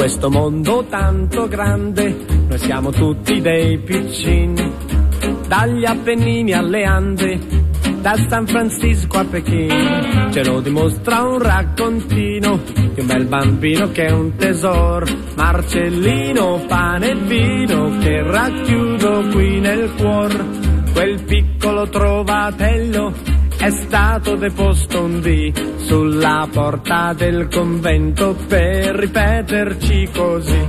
questo mondo tanto grande, noi siamo tutti dei piccini, dagli Appennini alle Ande, da San Francisco a Pechino. Ce lo dimostra un raccontino di un bel bambino che è un tesoro, Marcellino, pane e vino, che racchiudo qui nel cuor. Quel piccolo trovatello è stato deposto un dì sulla porta del convento per ripeterci così.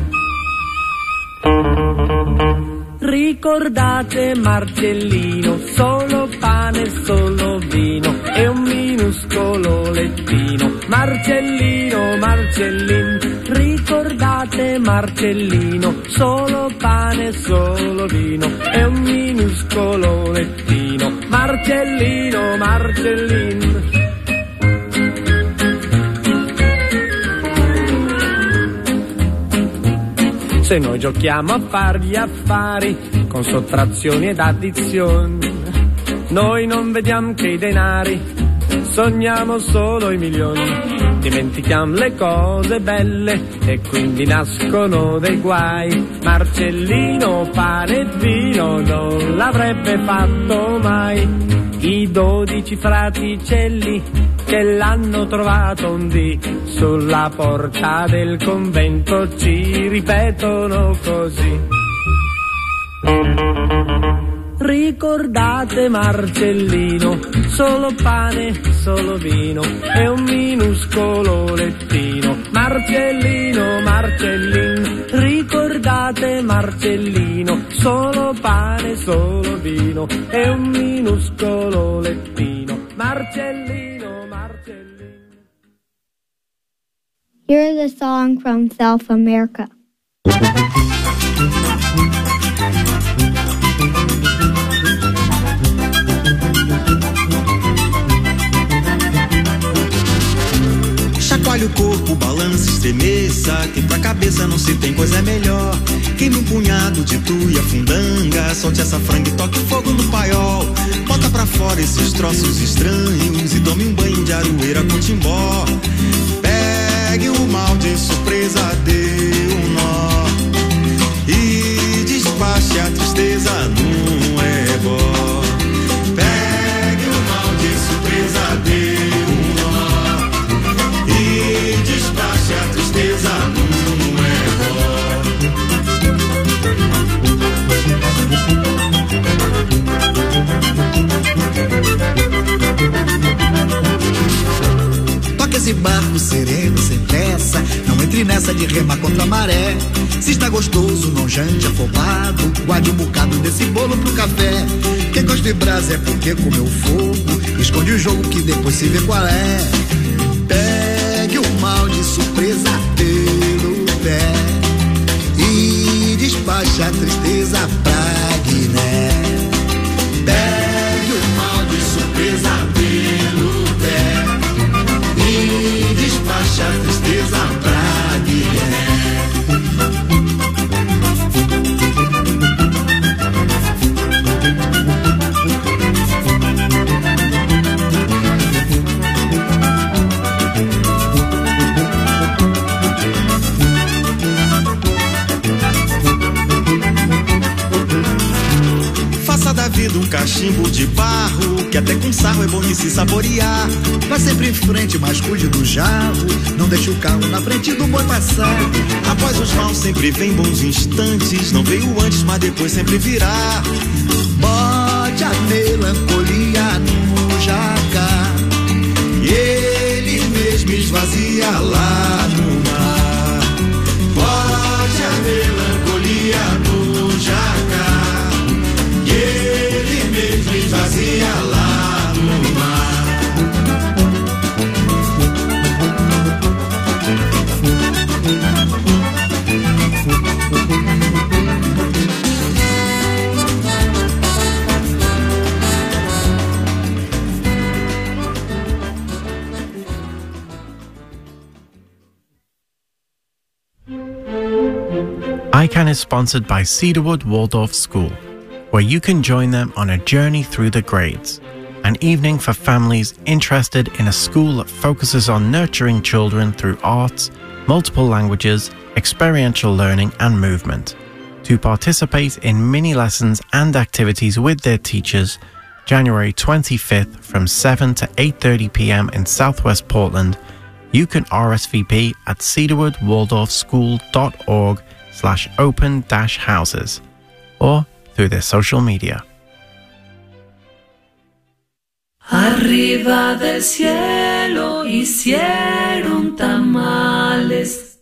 Ricordate Marcellino, solo pane, solo vino e un minuscolo lettino. Marcellino, Marcellin, ricordate Marcellino, solo pane, solo vino e un minuscolo lettino. Marcellino, Marcellin. Se noi giochiamo a far gli affari con sottrazioni ed addizioni, noi non vediamo che i denari, sogniamo solo i milioni. Dimentichiamo le cose belle e quindi nascono dei guai. Marcellino, pane e vino non l'avrebbe fatto mai. I 12 fraticelli che l'hanno trovato un dì sulla porta del convento ci ripetono così. Ricordate Marcellino, solo pane, solo vino e un minuscolo lettino. Marcellino, Marcellin, ricordate Marcellino, solo pane, solo vino e un minuscolo lettino. Marcellino, Marcellin. Here's a song from South America. Chacoalhe o corpo, balance, estremeça, que pra cabeça não se tem coisa melhor. Queime um punhado de tuia, fundanga, solte essa franga e toque fogo no paiol. Bota pra fora esses troços estranhos e tome um banho de aroeira com timbó. Pegue o mal de surpresa, dê um nó e despache a tristeza num ebó. Pegue o mal de surpresa, dê um nó e despache a tristeza num ebó. Toque esse barco sereno, sem pressa, não entre nessa de remar contra a maré. Se está gostoso, não jante afobado, guarde um bocado desse bolo pro café. Quem gosta de brasa é porque comeu fogo, esconde o jogo que depois se vê qual é. Pegue o mal de surpresa pelo pé e despache a tristeza pra Guiné. Pegue o mal de surpresa pelo pé e despache a tristeza pra Guiné. Da vida um cachimbo de barro, que até com sarro é bom de se saborear. Vá sempre em frente, mas cuide do jarro, não deixe o carro na frente do boi passar. Após os maus sempre vem bons instantes, não veio antes, mas depois sempre virá. Bote a melancolia no jacar e ele mesmo esvazia lá no mar. Bote a melancolia no jacar e ele mesmo esvazia lá no mar. ICANN is sponsored by Cedarwood Waldorf School, where you can join them on a journey through the grades, an evening for families interested in a school that focuses on nurturing children through arts, multiple languages, experiential learning and movement. To participate in mini lessons and activities with their teachers, January 25th from 7 to 8:30 p.m. in Southwest Portland, you can RSVP at cedarwoodwaldorfschool.org/open-houses or through their social media. Arriba del cielo hicieron tamales.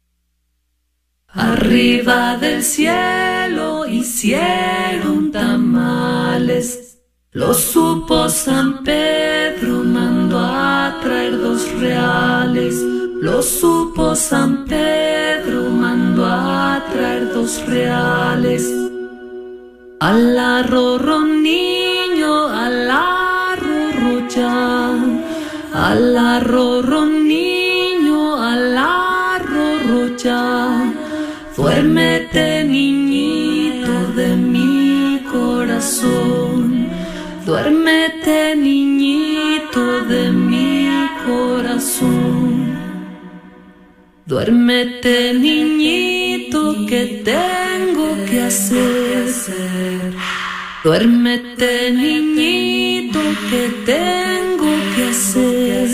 Arriba del cielo hicieron tamales. Lo supo San Pedro, mandó a traer 2 reales. Lo supo San Pedro, mandó a traer 2 reales. Al arrorro niño, al arrorro ya. Al arrorro niño, al arrorro ya. Duérmete niñito de mi corazón. Duérmete niñito de mi corazón. Duérmete niñito, que tengo que hacer. Duérmete niñito, que tengo que hacer.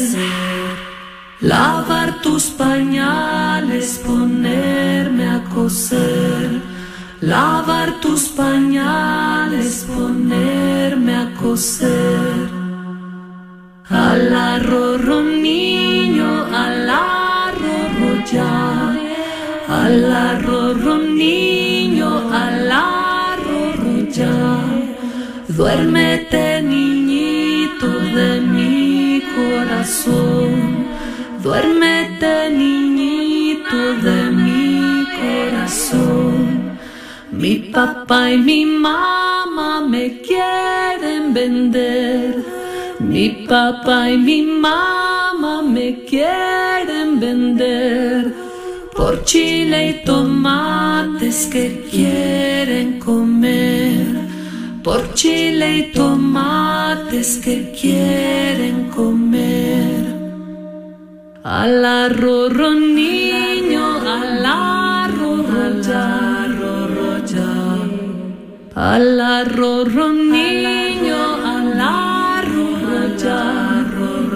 Lavar tus pañales, ponerme a coser. Lavar tus pañales, ponerme a coser. Al arrorro niño, al arrorro ya. Al arrorro niño, al arrorro ya. Duérmete niñito de mi corazón. Duérmete niñito de mi corazón. Mi papá y mi mamá me quieren vender. Mi papá y mi mamá me quieren vender. Por chile y tomates que quieren comer. Por chile y tomates que quieren comer. Al arrorro niño, al arrorro ya, al arrorro niño, al arrorro ya,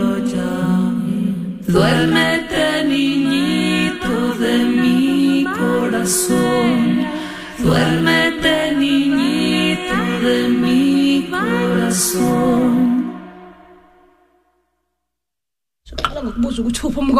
duérmete niñito de mi corazón, duérmete niñito de mi corazón.